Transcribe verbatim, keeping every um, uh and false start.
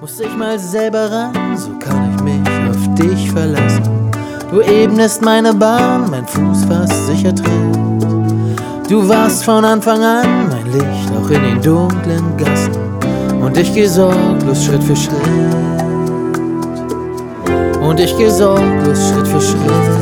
muss ich mal selber ran, so kann ich mich auf dich verlassen. Du ebnest meine Bahn, mein Fuß fast sicher tritt. Du warst von Anfang an mein Licht, auch in den dunklen Gassen. Und ich geh sorglos Schritt für Schritt. Und ich geh sorglos Schritt für Schritt.